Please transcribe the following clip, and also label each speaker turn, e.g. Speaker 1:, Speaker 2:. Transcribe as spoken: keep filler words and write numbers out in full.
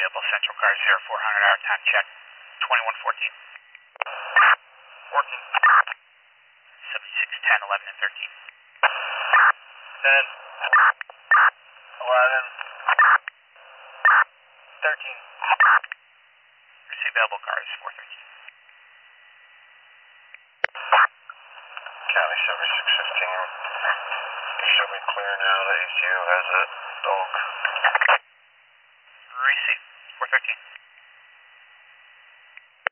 Speaker 1: available Central Car zero four hundred hour time check, twenty-one fourteen.
Speaker 2: fourteen.
Speaker 1: seventy-six ten, eleven, and thirteen.
Speaker 2: ten. eleven. thirteen.
Speaker 1: Receive available cars four thirteen.
Speaker 2: County seventy-six fifteen. Should be clear now. The A C U has a dog.
Speaker 1: Receive four thirteen.